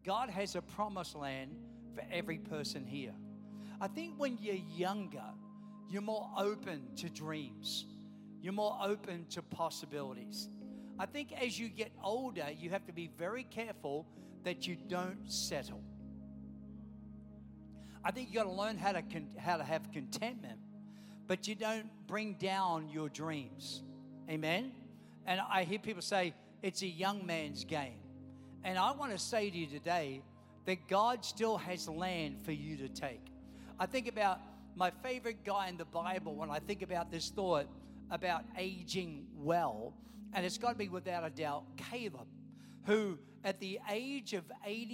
God has a promised land for every person here. I think when you're younger, you're more open to dreams. You're more open to possibilities. I think as you get older, you have to be very careful that you don't settle. I think you got to learn how to have contentment, but you don't bring down your dreams. Amen? And I hear people say, it's a young man's game. And I want to say to you today that God still has land for you to take. I think about my favorite guy in the Bible when I think about this thought about aging well, and it's got to be without a doubt Caleb, who at the age of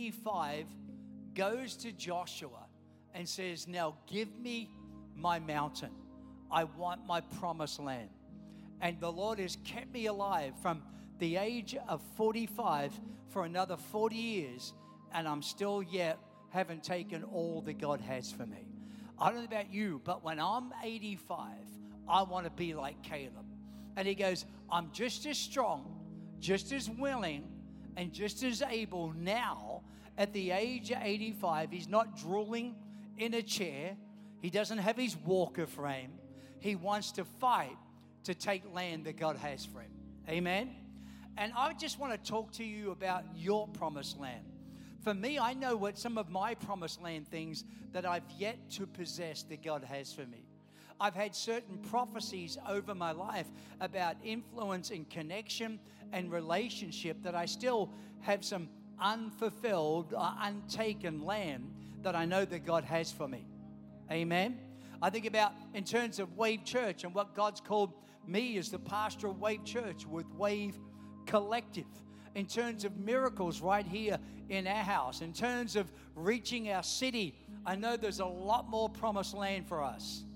85 goes to Joshua and says, now give me my mountain. I want my promised land. And the Lord has kept me alive from the age of 45 for another 40 years, and I'm still yet haven't taken all that God has for me. I don't know about you, but when I'm 85, I want to be like Caleb. And he goes, I'm just as strong, just as willing, and just as able now at the age of 85. He's not drooling in a chair. He doesn't have his walker frame. He wants to fight to take land that God has for him. Amen? And I just want to talk to you about your promised land. For me, I know what some of my promised land things that I've yet to possess that God has for me. I've had certain prophecies over my life about influence and connection and relationship that I still have some unfulfilled or untaken land that I know that God has for me. Amen? I think about in terms of Wave Church and what God's called me as the pastor of Wave Church with Wave Collective. In terms of miracles right here in our house. In terms of reaching our city, I know there's a lot more promised land for us.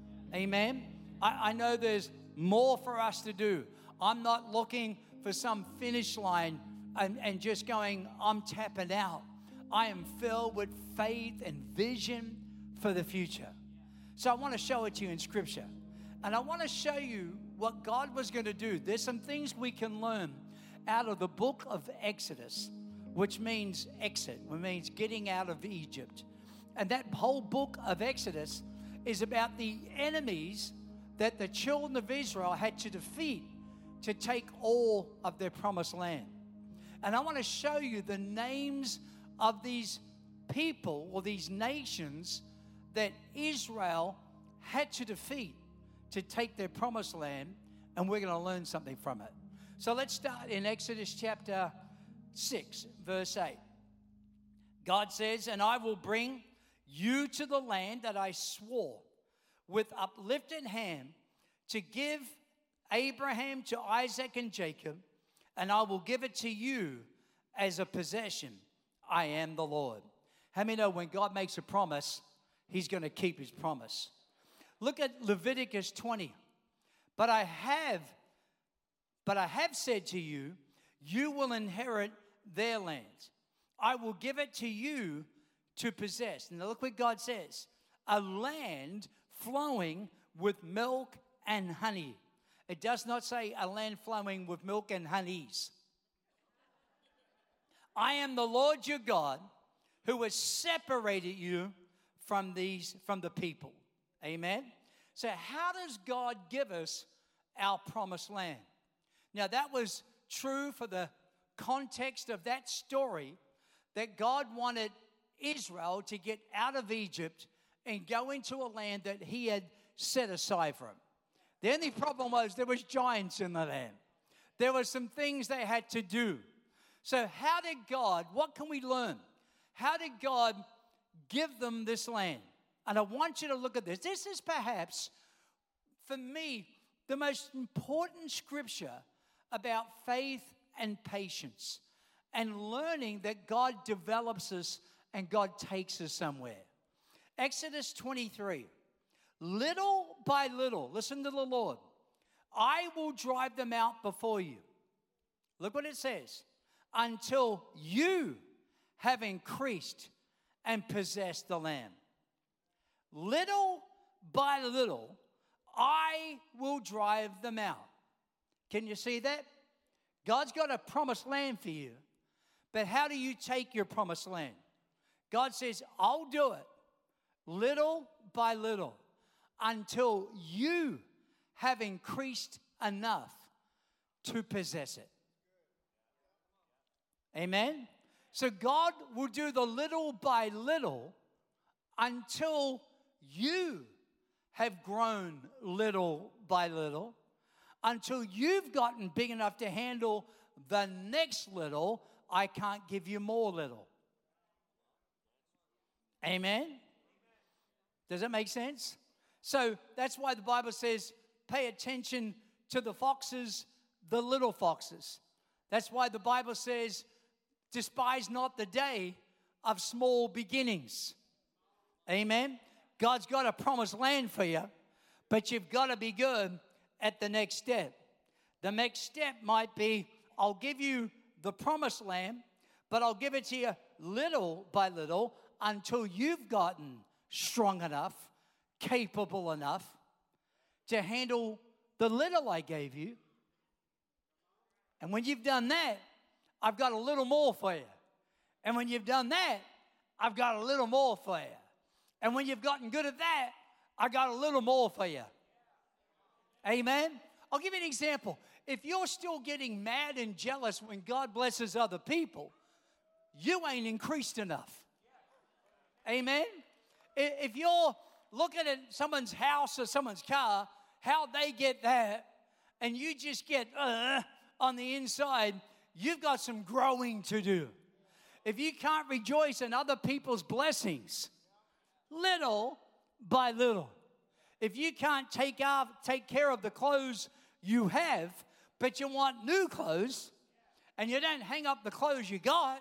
Amen? I know there's more for us to do. I'm not looking for some finish line and just going, I'm tapping out. I am filled with faith and vision for the future. So I want to show it to you in Scripture. And I want to show you what God was going to do. There's some things we can learn out of the book of Exodus, which means exit, which means getting out of Egypt. And that whole book of Exodus is about the enemies that the children of Israel had to defeat to take all of their promised land. And I want to show you the names of these people or these nations that Israel had to defeat to take their promised land, and we're going to learn something from it. So let's start in Exodus chapter 6, verse 8. God says, and I will bring you to the land that I swore with uplifted hand to give Abraham, to Isaac, and Jacob, and I will give it to you as a possession. I am the Lord. How many know when God makes a promise, He's going to keep His promise? Look at Leviticus 20. But I have said to you, you will inherit their land. I will give it to you to possess. Now look what God says. A land flowing with milk and honey. It does not say a land flowing with milk and honeys. I am the Lord your God who has separated you from the people. Amen? So how does God give us our promised land? Now that was true for the context of that story, that God wanted Israel to get out of Egypt and go into a land that He had set aside for them. The only problem was there was giants in the land. There were some things they had to do. So how did God, what can we learn? How did God give them this land? And I want you to look at this. This is perhaps, for me, the most important scripture about faith and patience and learning that God develops us and God takes us somewhere. Exodus 23. Little by little, listen to the Lord, I will drive them out before you. Look what it says. Until you have increased and possessed the land. Little by little, I will drive them out. Can you see that? God's got a promised land for you, But how do you take your promised land? God says, I'll do it little by little until you have increased enough to possess it. Amen? So God will do the little by little until you have grown little by little, until you've gotten big enough to handle the next little. I can't give you more little. Amen? Does that make sense? So that's why the Bible says, pay attention to the foxes, the little foxes. That's why the Bible says, despise not the day of small beginnings. Amen? God's got a promised land for you, but you've got to be good at the next step. The next step might be, I'll give you the promised land, but I'll give it to you little by little until you've gotten strong enough, capable enough to handle the little I gave you. And when you've done that, I've got a little more for you. And when you've done that, I've got a little more for you. And when you've gotten good at that, I got a little more for you. Amen? I'll give you an example. If you're still getting mad and jealous when God blesses other people, you ain't increased enough. Amen? If you're looking at someone's house or someone's car, how they get that, and you just get on the inside, you've got some growing to do. If you can't rejoice in other people's blessings, little by little, if you can't take care of the clothes you have, but you want new clothes, and you don't hang up the clothes you got,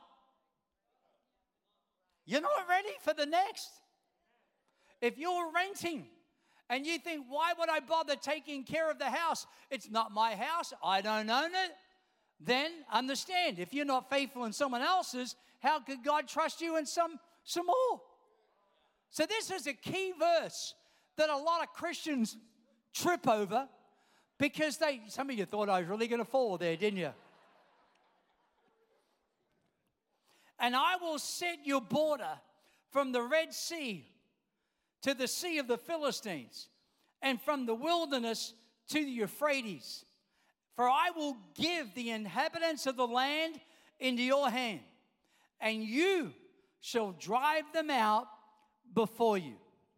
you're not ready for the next. If you're renting and you think, why would I bother taking care of the house? It's not my house. I don't own it. Then understand, if you're not faithful in someone else's, how could God trust you in some more? So this is a key verse that a lot of Christians trip over because some of you thought I was really going to fall there, didn't you? And I will set your border from the Red Sea to the Sea of the Philistines, and from the wilderness to the Euphrates. For I will give the inhabitants of the land into your hand, and you shall drive them out before you.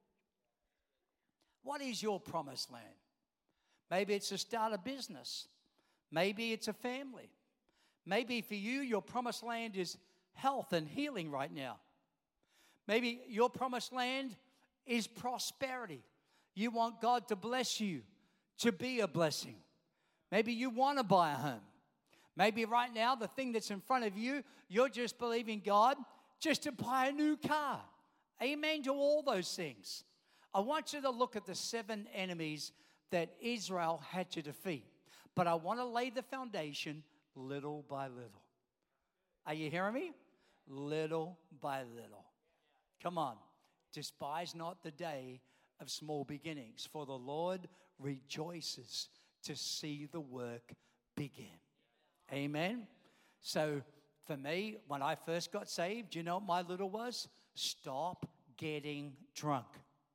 What is your promised land? Maybe it's to start a business. Maybe it's a family. Maybe for you, your promised land is health and healing right now. Maybe your promised land is prosperity. You want God to bless you, to be a blessing. Maybe you want to buy a home. Maybe right now, the thing that's in front of you, you're just believing God just to buy a new car. Amen to all those things. I want you to look at the 7 enemies that Israel had to defeat. But I want to lay the foundation little by little. Are you hearing me? Little by little. Come on. Despise not the day of small beginnings, for the Lord rejoices to see the work begin. Amen? So for me, when I first got saved, you know what my little was? Stop getting drunk.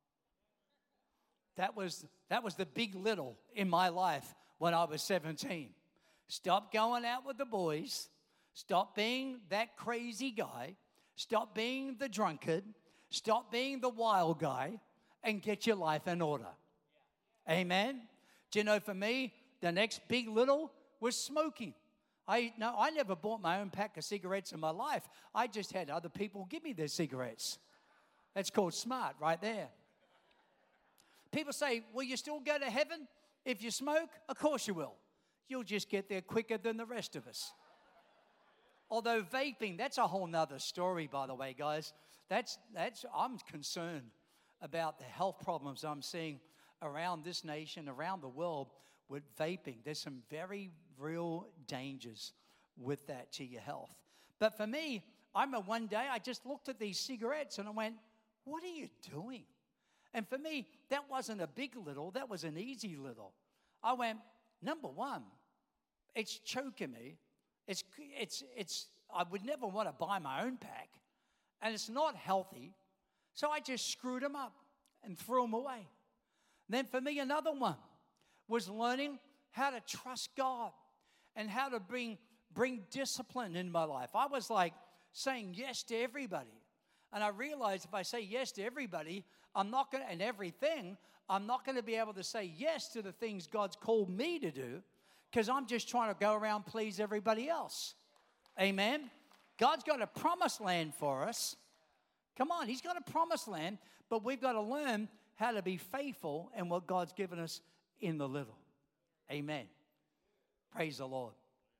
That was the big little in my life when I was 17. Stop going out with the boys. Stop being that crazy guy. Stop being the drunkard. Stop being the wild guy and get your life in order. Amen? Do you know, for me, the next big little was smoking. I never bought my own pack of cigarettes in my life. I just had other people give me their cigarettes. That's called smart right there. People say, will you still go to heaven if you smoke? Of course you will. You'll just get there quicker than the rest of us. Although vaping, that's a whole nother story, by the way, guys. I'm concerned about the health problems I'm seeing around this nation, around the world with vaping. There's some very real dangers with that to your health. But for me, one day I just looked at these cigarettes and I went, what are you doing? And for me, that wasn't a big little, that was an easy little. I went, number one, it's choking me. It's I would never want to buy my own pack, and it's not healthy. So I just screwed them up and threw them away. Then for me, another one was learning how to trust God and how to bring discipline in my life. I was like saying yes to everybody. And I realized if I say yes to everybody, I'm not going to, and everything, I'm not going to be able to say yes to the things God's called me to do because I'm just trying to go around please everybody else. Amen? God's got a promised land for us. Come on, He's got a promised land, but we've got to learn how to be faithful in what God's given us in the little. Amen. Praise the Lord.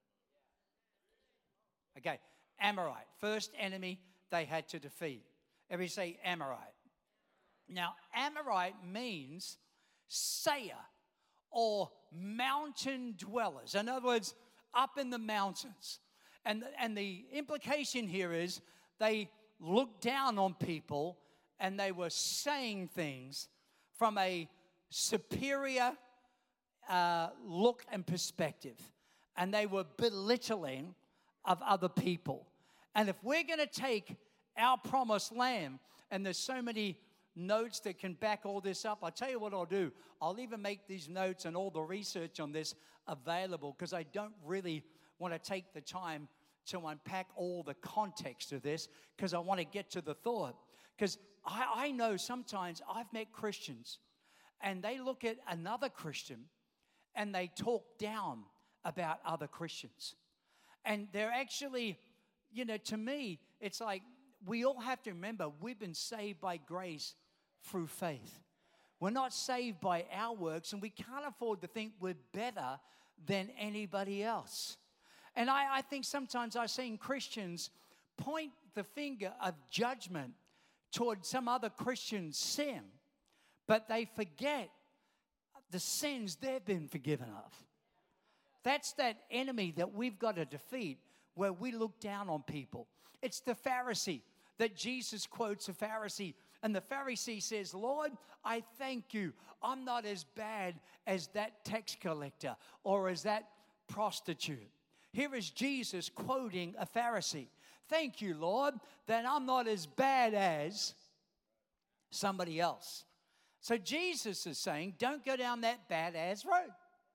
Okay, Amorite, first enemy they had to defeat. Everybody say Amorite. Now, Amorite means sayer or mountain dwellers. In other words, up in the mountains. And the implication here is they looked down on people and they were saying things from a superior look and perspective. And they were belittling of other people. And if we're going to take our promised land, and there's so many notes that can back all this up, I'll tell you what I'll do. I'll even make these notes and all the research on this available because I don't really want to take the time to unpack all the context of this because I want to get to the thought. Because I know sometimes I've met Christians and they look at another Christian and they talk down about other Christians. And they're actually, to me, it's like we all have to remember we've been saved by grace through faith. We're not saved by our works, and we can't afford to think we're better than anybody else. And I think sometimes I've seen Christians point the finger of judgment toward some other Christian's sin, but they forget the sins they've been forgiven of. That's that enemy that we've got to defeat where we look down on people. It's the Pharisee that Jesus quotes, a Pharisee. And the Pharisee says, Lord, I thank you. I'm not as bad as that tax collector or as that prostitute. Here is Jesus quoting a Pharisee. Thank you, Lord, that I'm not as bad as somebody else. So Jesus is saying, don't go down that bad-ass road.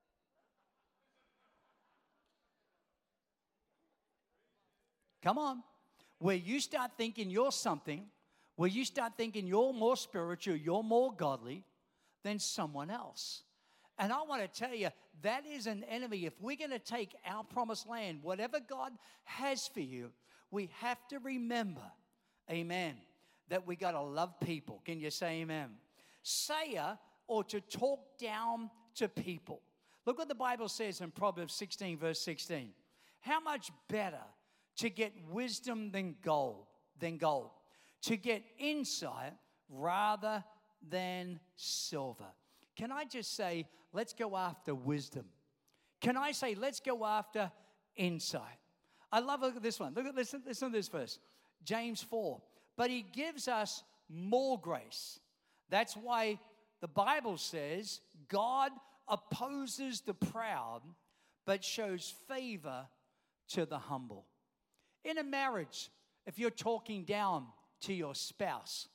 Come on. Where you start thinking you're something, where you start thinking you're more spiritual, you're more godly than someone else. And I want to tell you, that is an enemy. If we're going to take our promised land, whatever God has for you, we have to remember, amen, that we got to love people. Can you say amen? Sayer, or to talk down to people. Look what the Bible says in Proverbs 16, verse 16. How much better to get wisdom than gold, to get insight rather than silver. Can I just say, let's go after wisdom? Can I say, let's go after insight? Look at this one. Listen to this verse. James 4. But He gives us more grace. That's why the Bible says God opposes the proud, but shows favor to the humble. In a marriage, if you're talking down to your spouse,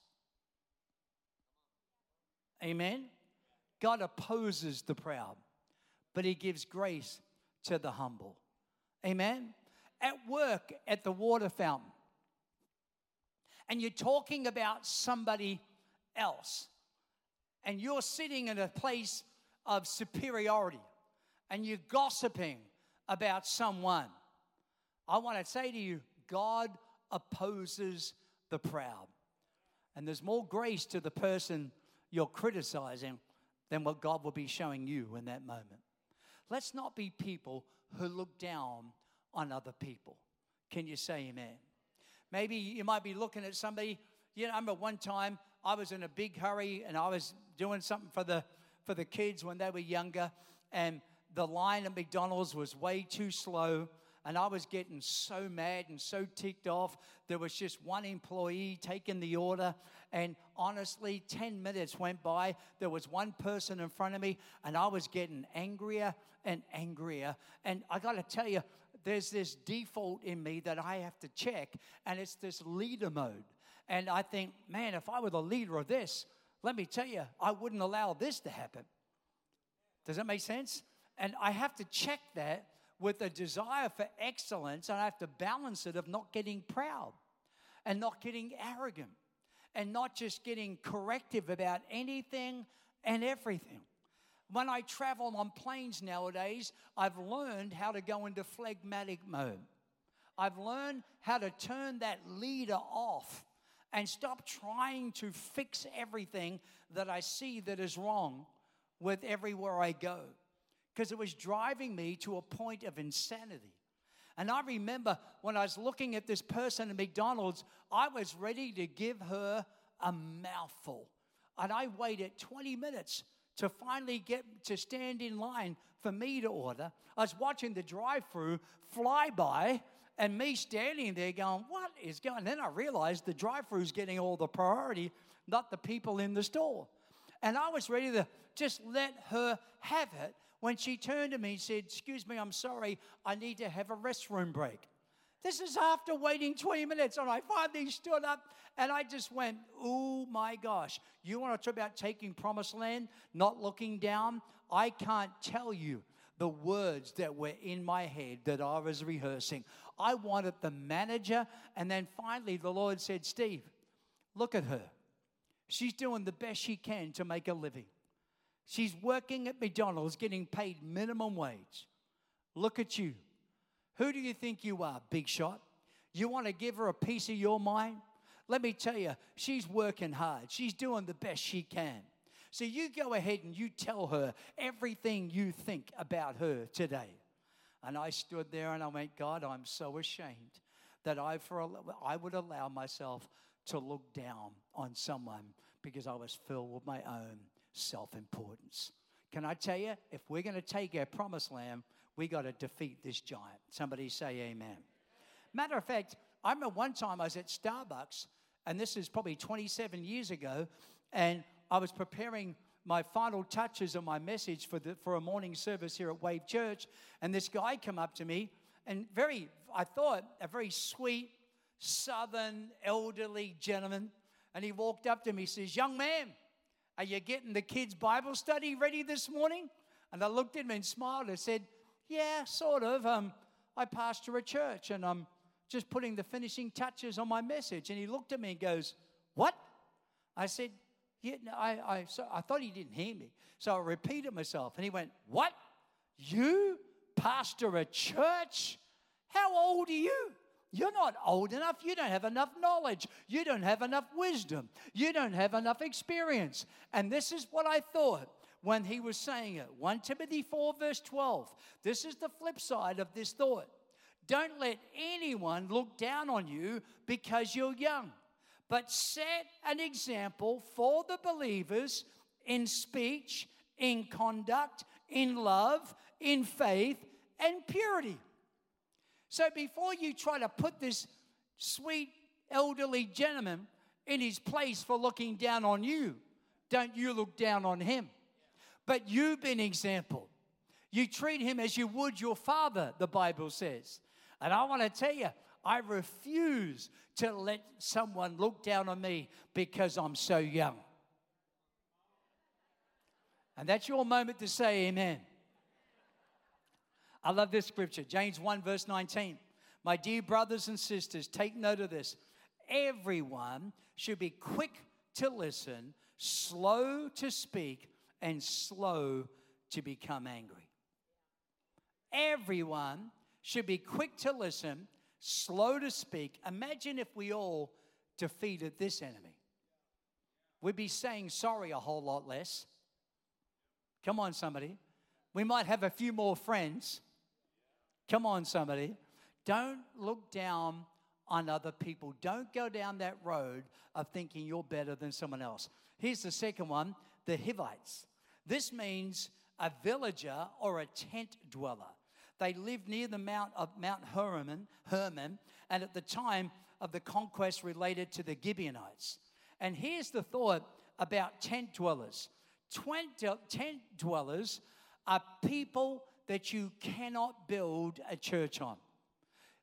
amen, God opposes the proud, but He gives grace to the humble. Amen. At work, at the water fountain, and you're talking about somebody else, and you're sitting in a place of superiority, and you're gossiping about someone, I want to say to you, God opposes the proud. And there's more grace to the person you're criticizing than what God will be showing you in that moment. Let's not be people who look down on other people. Can you say amen? Maybe you might be looking at somebody. I remember one time I was in a big hurry and I was doing something for the kids when they were younger, and the line at McDonald's was way too slow. And I was getting so mad and so ticked off. There was just one employee taking the order. And honestly, 10 minutes went by. There was one person in front of me. And I was getting angrier and angrier. And I got to tell you, there's this default in me that I have to check, and it's this leader mode. And I think, man, if I were the leader of this, let me tell you, I wouldn't allow this to happen. Does that make sense? And I have to check that with a desire for excellence, and I have to balance it of not getting proud and not getting arrogant and not just getting corrective about anything and everything. When I travel on planes nowadays, I've learned how to go into phlegmatic mode. I've learned how to turn that leader off and stop trying to fix everything that I see that is wrong with everywhere I go, because it was driving me to a point of insanity. And I remember when I was looking at this person at McDonald's, I was ready to give her a mouthful. And I waited 20 minutes to finally get to stand in line for me to order. I was watching the drive-through fly by and me standing there going, what is going on? Then I realized the drive-thru's getting all the priority, not the people in the store. And I was ready to just let her have it when she turned to me and said, excuse me, I'm sorry, I need to have a restroom break. This is after waiting 20 minutes, and I finally stood up, and I just went, oh, my gosh. You want to talk about taking promised land, not looking down? I can't tell you the words that were in my head that I was rehearsing. I wanted the manager, and then finally the Lord said, Steve, look at her. She's doing the best she can to make a living. She's working at McDonald's, getting paid minimum wage. Look at you. Who do you think you are, big shot? You want to give her a piece of your mind? Let me tell you, she's working hard. She's doing the best she can. So you go ahead and you tell her everything you think about her today. And I stood there and I went, God, I'm so ashamed that I would allow myself to look down on someone because I was filled with my own self-importance. Can I tell you, if we're going to take our promised land, we got to defeat this giant. Somebody say amen. Matter of fact, I remember one time I was at Starbucks, and this is probably 27 years ago, and I was preparing my final touches of my message for a morning service here at Wave Church, and this guy came up to me, and I thought, a very sweet, southern, elderly gentleman, and he walked up to me and says, young man, are you getting the kids' Bible study ready this morning? And I looked at him and smiled and said, yeah, sort of. I pastor a church, and I'm just putting the finishing touches on my message. And he looked at me and goes, what? I said, yeah, no, I thought he didn't hear me. So I repeated myself, and he went, what? You pastor a church? How old are you? You're not old enough. You don't have enough knowledge. You don't have enough wisdom. You don't have enough experience. And this is what I thought when he was saying it. 1 Timothy 4 verse 12. This is the flip side of this thought. Don't let anyone look down on you because you're young, but set an example for the believers in speech, in conduct, in love, in faith, and purity. So before you try to put this sweet elderly gentleman in his place for looking down on you, don't you look down on him. But you be an example. You treat him as you would your father, the Bible says. And I want to tell you, I refuse to let someone look down on me because I'm so young. And that's your moment to say amen. I love this scripture, James 1 verse 19. My dear brothers and sisters, take note of this. Everyone should be quick to listen, slow to speak, and slow to become angry. Everyone should be quick to listen, slow to speak. Imagine if we all defeated this enemy. We'd be saying sorry a whole lot less. Come on, somebody. We might have a few more friends. Come on, somebody. Don't look down on other people. Don't go down that road of thinking you're better than someone else. Here's the second one, the Hivites. This means a villager or a tent dweller. They lived near the Mount Hermon, and at the time of the conquest related to the Gibeonites. And here's the thought about tent dwellers. Tent dwellers are people that you cannot build a church on.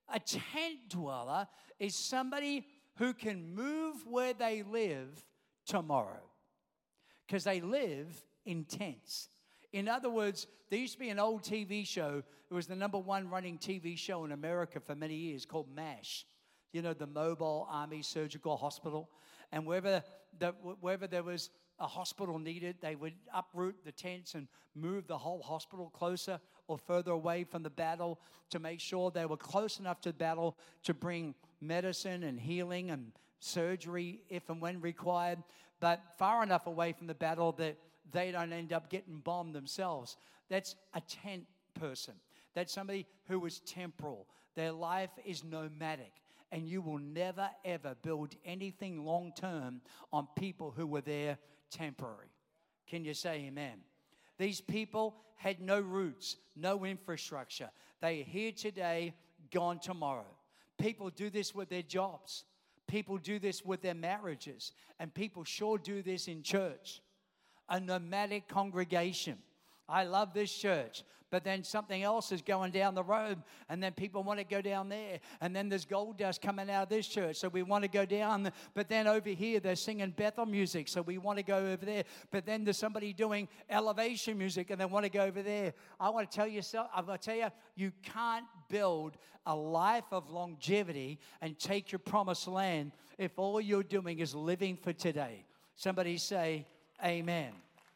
A tent dweller is somebody who can move where they live tomorrow because they live in tents. In other words, there used to be an old TV show. It was the number one running TV show in America for many years called MASH. You know, the Mobile Army Surgical Hospital. And wherever there was a hospital needed, they would uproot the tents and move the whole hospital closer or further away from the battle to make sure they were close enough to the battle to bring medicine and healing and surgery if and when required, but far enough away from the battle that they don't end up getting bombed themselves. That's a tent person. That's somebody who is temporal. Their life is nomadic. And you will never, ever build anything long-term on people who were there temporary. Can you say amen? These people had no roots, no infrastructure. They are here today, gone tomorrow. People do this with their jobs. People do this with their marriages. And people sure do this in church. A nomadic congregation. I love this church, but then something else is going down the road, and then people want to go down there, and then there's gold dust coming out of this church, so we want to go down, but then over here they're singing Bethel music, so we want to go over there, but then there's somebody doing elevation music, and they want to go over there. I'm going to tell you, you can't build a life of longevity and take your promised land if all you're doing is living for today. Somebody say, amen.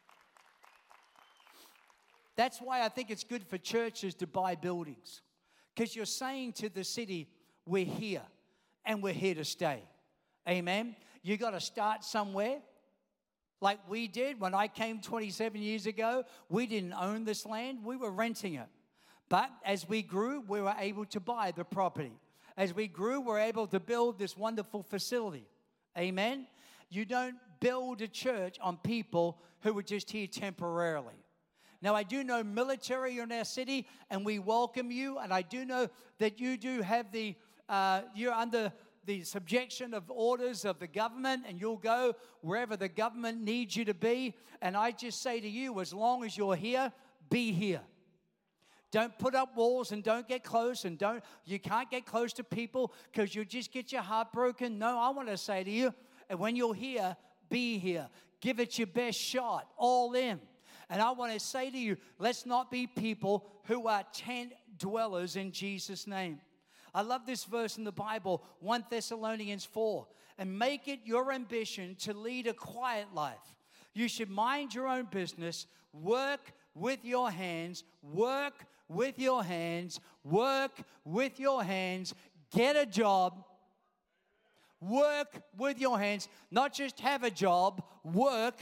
That's why I think it's good for churches to buy buildings. Because you're saying to the city, we're here, and we're here to stay. Amen? You got to start somewhere. Like we did when I came 27 years ago. We didn't own this land. We were renting it. But as we grew, we were able to buy the property. As we grew, we were able to build this wonderful facility. Amen? You don't build a church on people who were just here temporarily. Now, I do know military in our city, and we welcome you. And I do know that you do have you're under the subjection of orders of the government, and you'll go wherever the government needs you to be. And I just say to you, as long as you're here, be here. Don't put up walls and don't get close, and you can't get close to people because you'll just get your heart broken. No, I want to say to you, and when you're here, be here. Give it your best shot, all in. And I want to say to you, let's not be people who are tent dwellers in Jesus' name. I love this verse in the Bible, 1 Thessalonians 4. And make it your ambition to lead a quiet life. You should mind your own business, work with your hands, work with your hands, work with your hands, get a job, work with your hands, not just have a job, work.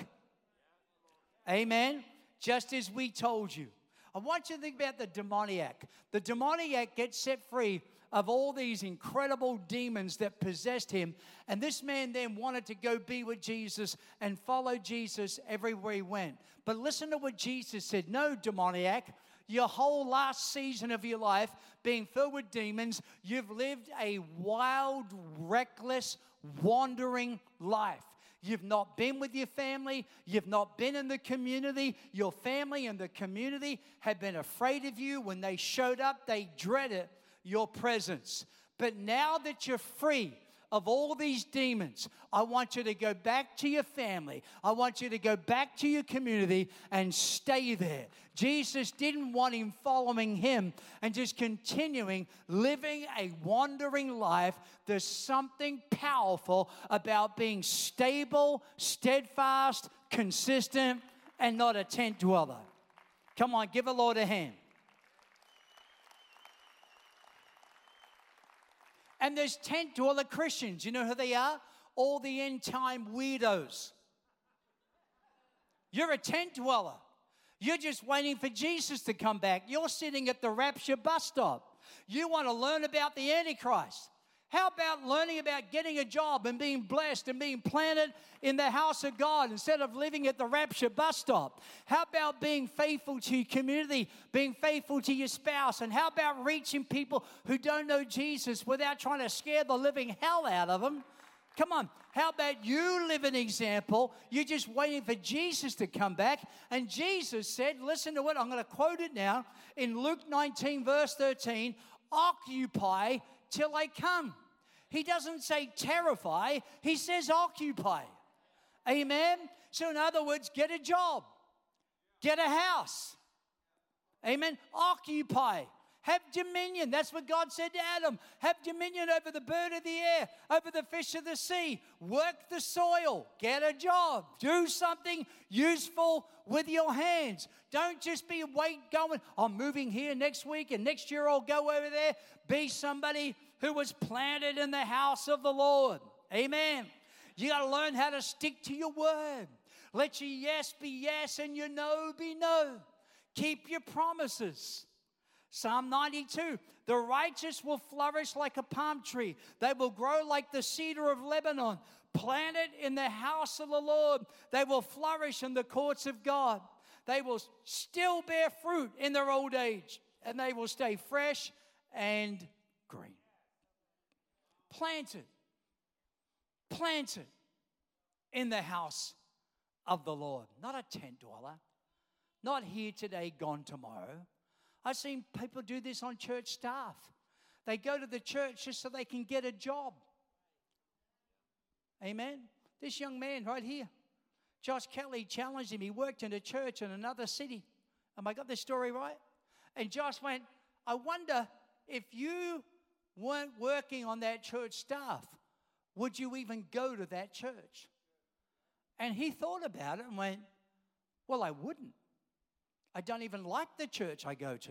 Amen. Just as we told you. I want you to think about the demoniac. The demoniac gets set free of all these incredible demons that possessed him. And this man then wanted to go be with Jesus and follow Jesus everywhere he went. But listen to what Jesus said. No, demoniac, your whole last season of your life being filled with demons, you've lived a wild, reckless, wandering life. You've not been with your family. You've not been in the community. Your family and the community have been afraid of you. When they showed up, they dreaded your presence. But now that you're free of all these demons, I want you to go back to your family. I want you to go back to your community and stay there. Jesus didn't want him following him and just continuing living a wandering life. There's something powerful about being stable, steadfast, consistent, and not a tent dweller. Come on, give the Lord a hand. And there's tent dweller Christians. You know who they are? All the end time weirdos. You're a tent dweller. You're just waiting for Jesus to come back. You're sitting at the rapture bus stop. You want to learn about the Antichrist. How about learning about getting a job and being blessed and being planted in the house of God instead of living at the rapture bus stop? How about being faithful to your community, being faithful to your spouse? And how about reaching people who don't know Jesus without trying to scare the living hell out of them? Come on. How about you live an example? You're just waiting for Jesus to come back. And Jesus said, listen to it. I'm going to quote it now. In Luke 19, verse 13, occupy till I come. He doesn't say terrify, he says occupy. Amen? So in other words, get a job, get a house. Amen? Occupy. Have dominion. That's what God said to Adam. Have dominion over the bird of the air, over the fish of the sea. Work the soil. Get a job. Do something useful with your hands. Don't just be going, I'm moving here next week and next year I'll go over there. Be somebody who was planted in the house of the Lord. Amen. You got to learn how to stick to your word. Let your yes be yes and your no be no. Keep your promises. Psalm 92, the righteous will flourish like a palm tree. They will grow like the cedar of Lebanon, planted in the house of the Lord. They will flourish in the courts of God. They will still bear fruit in their old age, and they will stay fresh and green. Planted in the house of the Lord. Not a tent dweller, not here today, gone tomorrow. I've seen people do this on church staff. They go to the church just so they can get a job. Amen. This young man right here, Josh Kelly, challenged him. He worked in a church in another city. Have I got this story right? And Josh went, I wonder if you weren't working on that church staff, would you even go to that church? And he thought about it and went, well, I wouldn't. I don't even like the church I go to.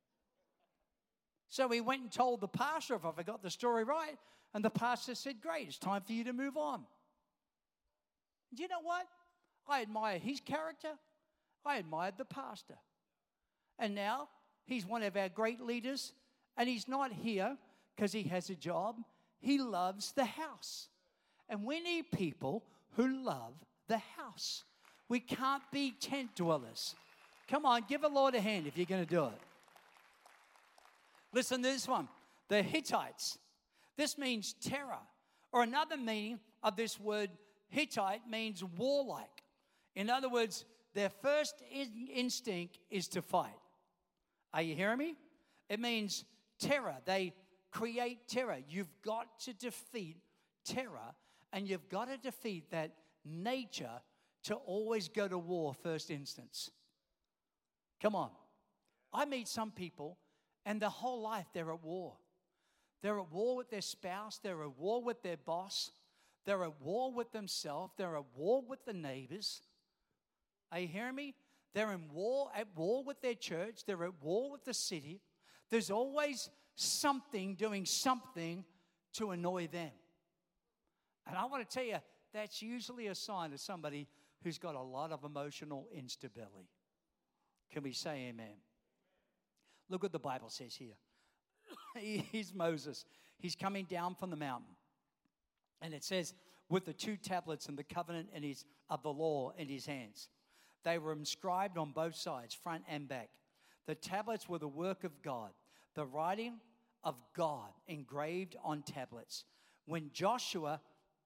So he went and told the pastor, if I got the story right, and the pastor said, great, it's time for you to move on. Do you know what? I admired his character. I admired the pastor. And now he's one of our great leaders, and he's not here because he has a job. He loves the house. And we need people who love the house. We can't be tent dwellers. Come on, give the Lord a hand if you're going to do it. Listen to this one. The Hittites. This means terror. Or another meaning of this word Hittite means warlike. In other words, their first instinct is to fight. Are you hearing me? It means terror. They create terror. You've got to defeat terror, and you've got to defeat that nature to always go to war first instance. Come on. I meet some people, and their whole life they're at war. They're at war with their spouse. They're at war with their boss. They're at war with themselves. They're at war with the neighbors. Are you hearing me? They're at war with their church. They're at war with the city. There's always something doing something to annoy them. And I want to tell you, that's usually a sign of somebody who's got a lot of emotional instability. Can we say amen? Look what the Bible says here. Here's Moses. He's coming down from the mountain. And it says, with the 2 tablets and the covenant of the law in his hands. They were inscribed on both sides, front and back. The tablets were the work of God, the writing of God engraved on tablets. When Joshua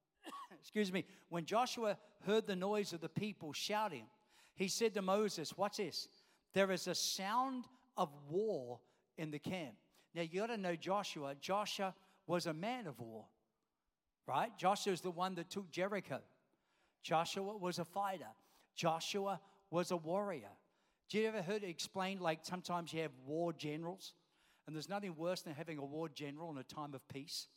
heard the noise of the people shouting, he said to Moses, watch this, there is a sound of war in the camp. Now, you got to know Joshua. Joshua was a man of war, right? Joshua is the one that took Jericho. Joshua was a fighter. Joshua was a warrior. Do you ever heard it explained like sometimes you have war generals? And there's nothing worse than having a war general in a time of peace.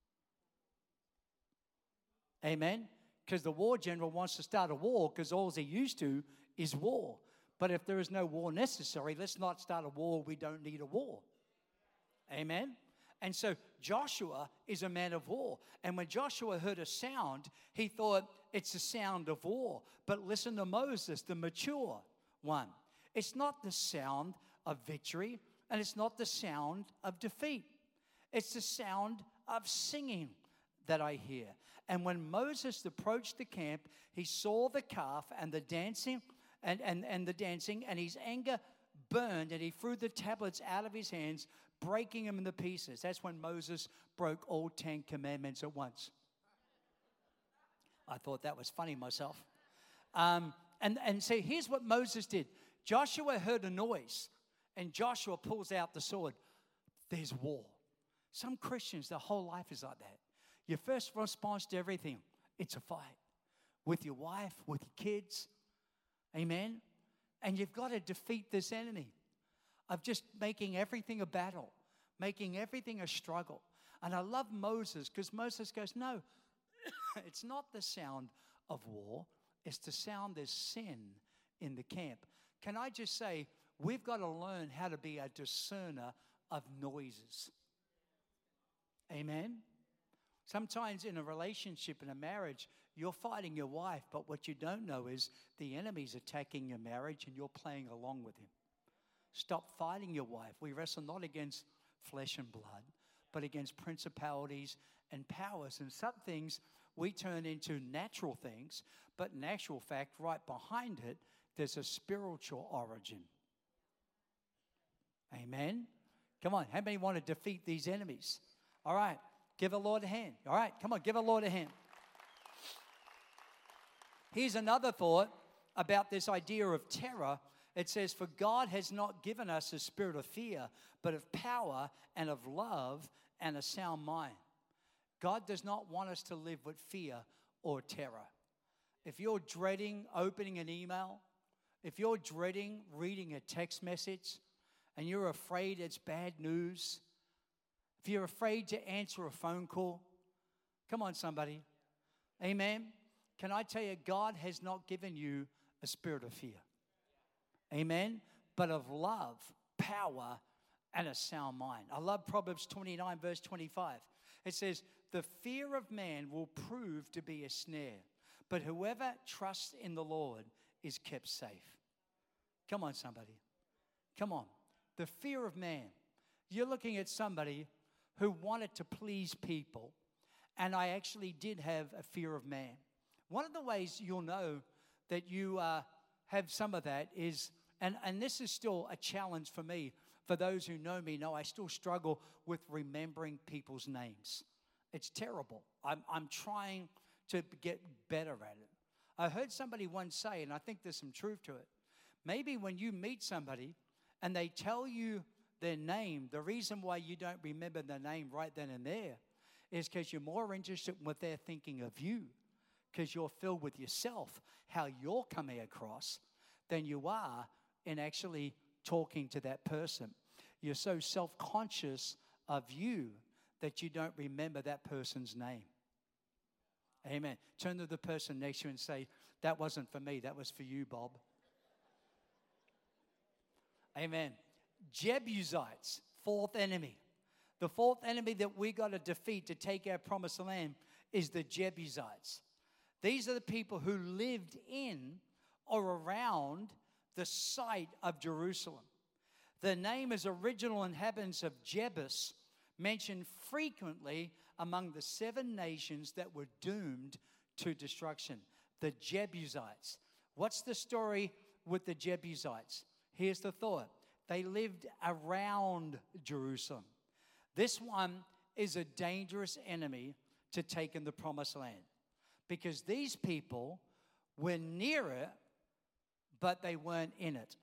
Amen? Because the war general wants to start a war because all he's used to is war. But if there is no war necessary, let's not start a war. We don't need a war. Amen? And so Joshua is a man of war. And when Joshua heard a sound, he thought it's a sound of war. But listen to Moses, the mature one. It's not the sound of victory, and it's not the sound of defeat. It's the sound of singing that I hear. And when Moses approached the camp, he saw the calf and the dancing, and the dancing, and his anger burned, and he threw the tablets out of his hands, breaking them into pieces. That's when Moses broke all 10 commandments at once. I thought that was funny myself. And so here's what Moses did. Joshua heard a noise, and Joshua pulls out the sword. There's war. Some Christians, their whole life is like that. Your first response to everything, it's a fight. With your wife, with your kids. Amen? And you've got to defeat this enemy of just making everything a battle, making everything a struggle. And I love Moses because Moses goes, no, it's not the sound of war. It's the sound there's sin in the camp. Can I just say, we've got to learn how to be a discerner of noises. Amen? Sometimes in a relationship, in a marriage, you're fighting your wife, but what you don't know is the enemy's attacking your marriage and you're playing along with him. Stop fighting your wife. We wrestle not against flesh and blood, but against principalities and powers. And some things we turn into natural things, but in actual fact, right behind it, there's a spiritual origin. Amen? Come on, how many want to defeat these enemies? All right, give the Lord a hand. All right, come on, give the Lord a hand. Here's another thought about this idea of terror. It says, for God has not given us a spirit of fear, but of power and of love and a sound mind. God does not want us to live with fear or terror. If you're dreading opening an email, if you're dreading reading a text message, and you're afraid it's bad news, if you're afraid to answer a phone call, come on, somebody. Amen. Can I tell you, God has not given you a spirit of fear. Amen. But of love, power, and a sound mind. I love Proverbs 29, verse 25. It says, the fear of man will prove to be a snare, but whoever trusts in the Lord is kept safe. Come on, somebody. Come on. The fear of man. You're looking at somebody who wanted to please people, and I actually did have a fear of man. One of the ways you'll know that you have some of that is, and this is still a challenge for me, for those who know me know I still struggle with remembering people's names. It's terrible. I'm trying to get better at it. I heard somebody once say, and I think there's some truth to it, maybe when you meet somebody and they tell you their name, the reason why you don't remember their name right then and there is because you're more interested in what they're thinking of you, because you're filled with yourself, how you're coming across, than you are in actually talking to that person. You're so self-conscious of you that you don't remember that person's name. Amen. Turn to the person next to you and say, that wasn't for me, that was for you, Bob. Amen. Jebusites, fourth enemy. The fourth enemy that we got to defeat to take our promised land is the Jebusites. These are the people who lived in or around the site of Jerusalem. The name is original inhabitants of Jebus, mentioned frequently among the 7 nations that were doomed to destruction. The Jebusites. What's the story with the Jebusites? Here's the thought. They lived around Jerusalem. This one is a dangerous enemy to take in the promised land, because these people were near it, but they weren't in it.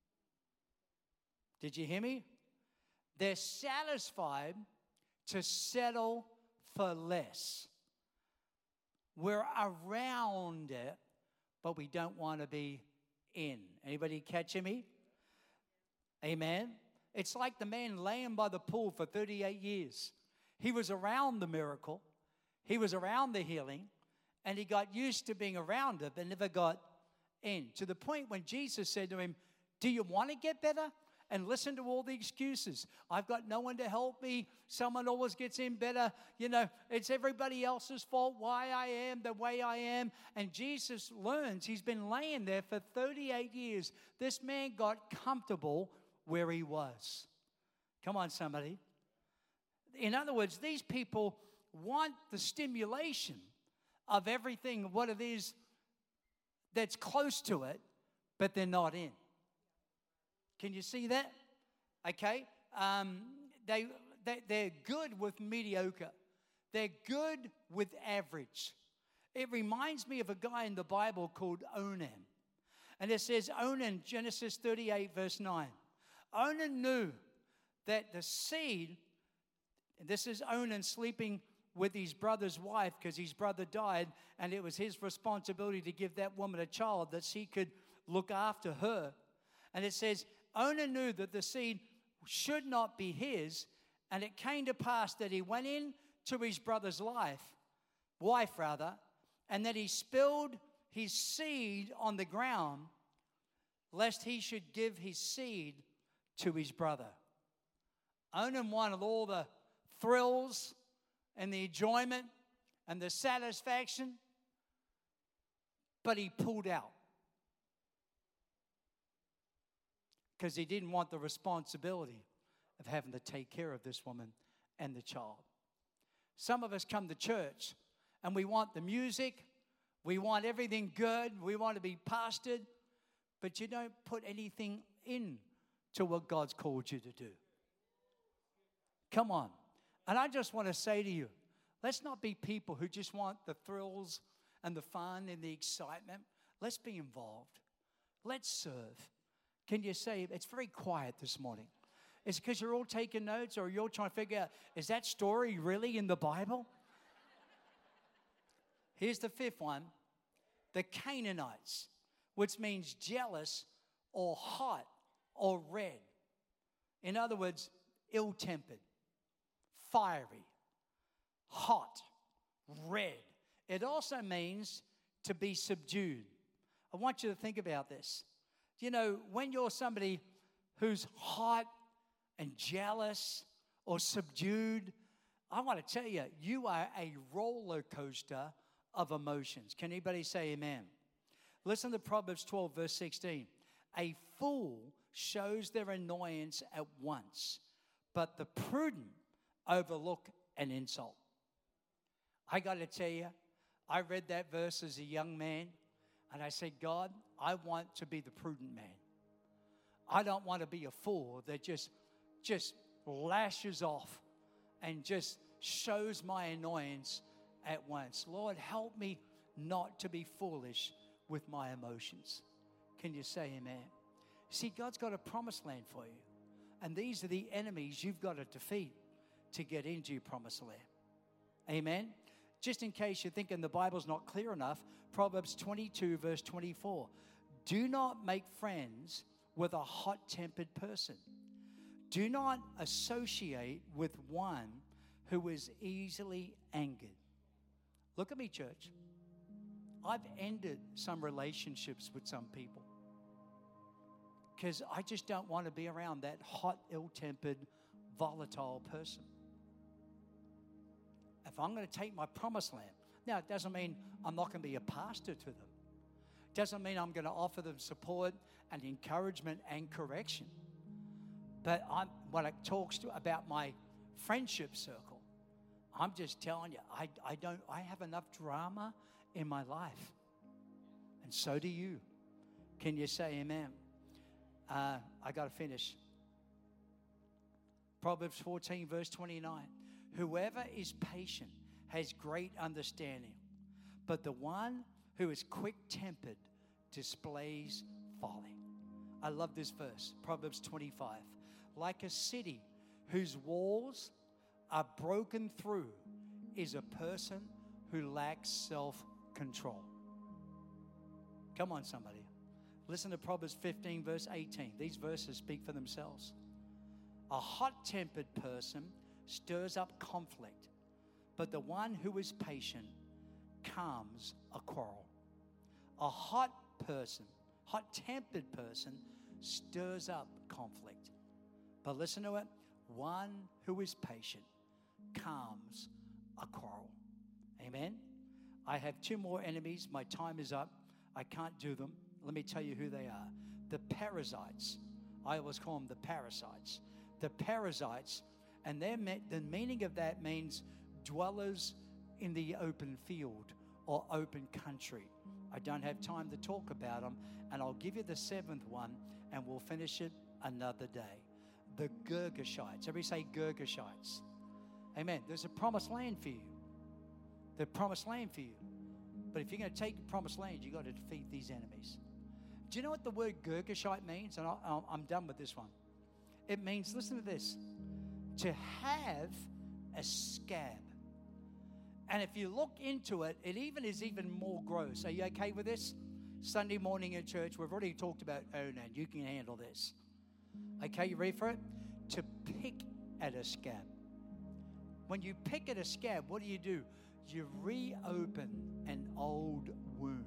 Did you hear me? They're satisfied to settle for less. We're around it, but we don't want to be in. Anybody catching me? Amen. It's like the man laying by the pool for 38 years. He was around the miracle. He was around the healing. And he got used to being around it, but never got in. To the point when Jesus said to him, do you want to get better? And listen to all the excuses. I've got no one to help me. Someone always gets in better. You know, it's everybody else's fault why I am the way I am. And Jesus learns. He's been laying there for 38 years. This man got comfortable where he was. Come on, somebody. In other words, these people want the stimulation of everything, what it is that's close to it, but they're not in. Can you see that? Okay. They're good with mediocre. They're good with average. It reminds me of a guy in the Bible called Onan. And it says, Onan, Genesis 38, verse 9. Onan knew that the seed This is Onan sleeping with his brother's wife because his brother died, and it was his responsibility to give that woman a child that she could look after her. And it says, Onan knew that the seed should not be his, and it came to pass that he went in to his brother's wife, and that he spilled his seed on the ground, lest he should give his seed to his brother. Onan wanted all the thrills and the enjoyment and the satisfaction, but he pulled out because he didn't want the responsibility of having to take care of this woman and the child. Some of us come to church and we want the music, we want everything good, we want to be pastored, but you don't put anything in to what God's called you to do. Come on. And I just want to say to you, let's not be people who just want the thrills and the fun and the excitement. Let's be involved. Let's serve. Can you say, it's very quiet this morning. Is it because you're all taking notes, or you're all trying to figure out, is that story really in the Bible? Here's the fifth one. The Canaanites, which means jealous or hot or red. In other words, ill-tempered, fiery, hot, red. It also means to be subdued. I want you to think about this. You know, when you're somebody who's hot and jealous or subdued, I want to tell you, you are a roller coaster of emotions. Can anybody say amen? Listen to Proverbs 12, verse 16. A fool shows their annoyance at once, but the prudent overlook an insult. I got to tell you, I read that verse as a young man, and I said, God, I want to be the prudent man. I don't want to be a fool that just lashes off and just shows my annoyance at once. Lord, help me not to be foolish with my emotions. Can you say amen? See, God's got a promised land for you. And these are the enemies you've got to defeat to get into your promised land. Amen? Just in case you're thinking the Bible's not clear enough, Proverbs 22, verse 24. Do not make friends with a hot-tempered person. Do not associate with one who is easily angered. Look at me, church. I've ended some relationships with some people because I just don't want to be around that hot, ill-tempered, volatile person. If I'm going to take my promised land, now it doesn't mean I'm not going to be a pastor to them. It doesn't mean I'm going to offer them support and encouragement and correction. But when it talks about my friendship circle, I'm just telling you, I have enough drama in my life. And so do you. Can you say amen? I got to finish. Proverbs 14, verse 29. Whoever is patient has great understanding, but the one who is quick-tempered displays folly. I love this verse, Proverbs 25. Like a city whose walls are broken through is a person who lacks self-control. Come on, somebody. Listen to Proverbs 15, verse 18. These verses speak for themselves. A hot-tempered person stirs up conflict, but the one who is patient calms a quarrel. A hot-tempered person stirs up conflict. But listen to it. One who is patient calms a quarrel. Amen? I have two more enemies. My time is up. I can't do them. Let me tell you who they are. The parasites. I always call them the parasites. The parasites, and the meaning of that means dwellers in the open field or open country. I don't have time to talk about them, and I'll give you the seventh one, and we'll finish it another day. The Girgashites. Everybody say Girgashites. Amen. There's a promised land for you. The promised land for you. But if you're going to take the promised land, you've got to defeat these enemies. Do you know what the word Girgashite means? And I'm done with this one. It means, listen to this, to have a scab. And if you look into it, it is even more gross. Are you okay with this? Sunday morning at church, we've already talked about Onan. You can handle this. Okay, you ready for it? To pick at a scab. When you pick at a scab, what do? You reopen an old wound.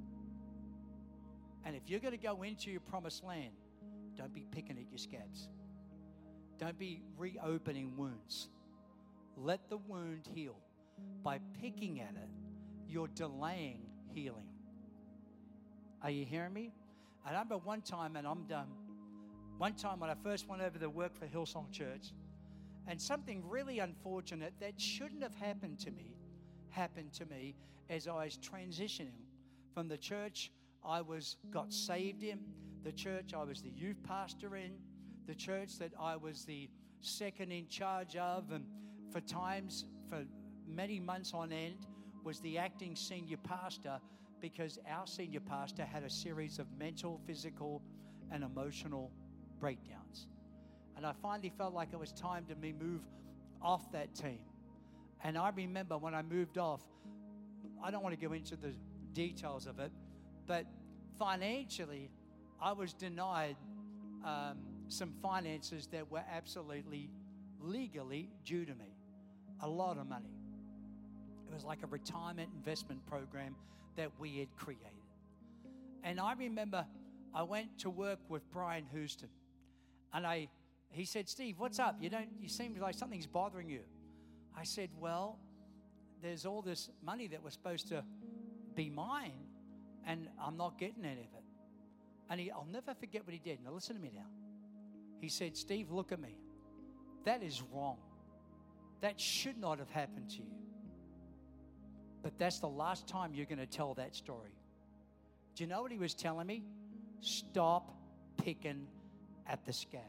And if you're going to go into your promised land, don't be picking at your scabs. Don't be reopening wounds. Let the wound heal. By picking at it, you're delaying healing. Are you hearing me? I remember one time, and I'm done. One time when I first went over to work for Hillsong Church, and something really unfortunate that shouldn't have happened to me as I was transitioning from the church I got saved in, the church I was the youth pastor in, the church that I was the second in charge of, and for many months on end was the acting senior pastor, because our senior pastor had a series of mental, physical, and emotional breakdowns. And I finally felt like it was time to me move off that team. And I remember when I moved off, I don't want to go into the details of it, but financially, I was denied some finances that were absolutely legally due to me. A lot of money. It was like a retirement investment program that we had created. And I remember I went to work with Brian Houston, and he said, "Steve, what's up? You seem like something's bothering you." I said, "Well, there's all this money that was supposed to be mine, and I'm not getting any of it." And I'll never forget what he did. Now listen to me now. He said, "Steve, look at me. That is wrong. That should not have happened to you. But that's the last time you're going to tell that story." Do you know what he was telling me? Stop picking at the scab.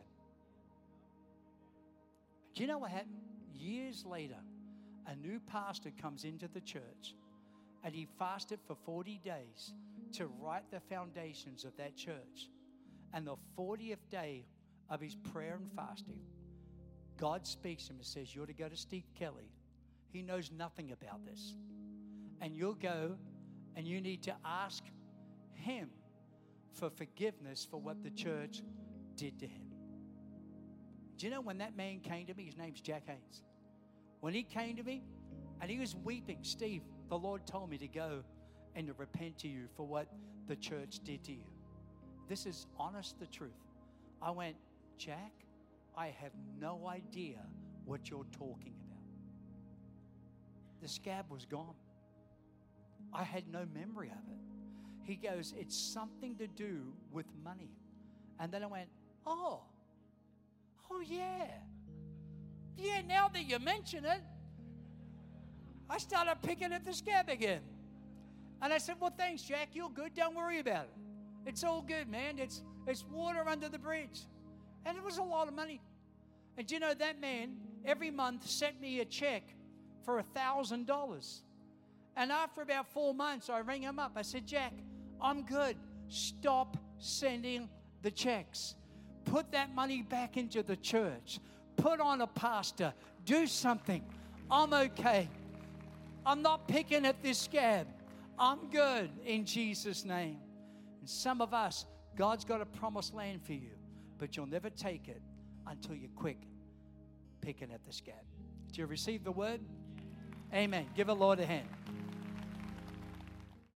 Do you know what happened? Years later, a new pastor comes into the church, and he fasted for 40 days to write the foundations of that church. And the 40th day of his prayer and fasting, God speaks to him and says, "You're to go to Steve Kelly. He knows nothing about this. And you'll go and you need to ask him for forgiveness for what the church did to him." Do you know when that man came to me? His name's Jack Haynes. When he came to me and he was weeping, "Steve, the Lord told me to go and to repent to you for what the church did to you." This is honest, the truth. I went, "Jack, I have no idea what you're talking about." The scab was gone. I had no memory of it. He goes, "It's something to do with money." And then I went, oh yeah. Yeah, now that you mention it, I started picking at the scab again. And I said, "Well, thanks, Jack. You're good. Don't worry about it. It's all good, man. It's water under the bridge." And it was a lot of money. And do you know, that man every month sent me a check for $1,000. And after about 4 months, I rang him up. I said, "Jack, I'm good. Stop sending the checks. Put that money back into the church. Put on a pastor. Do something. I'm okay. I'm not picking at this scab. I'm good in Jesus' name." And some of us, God's got a promised land for you, but you'll never take it until you quit picking at the scab. Do you receive the word? Amen. Give the Lord a hand.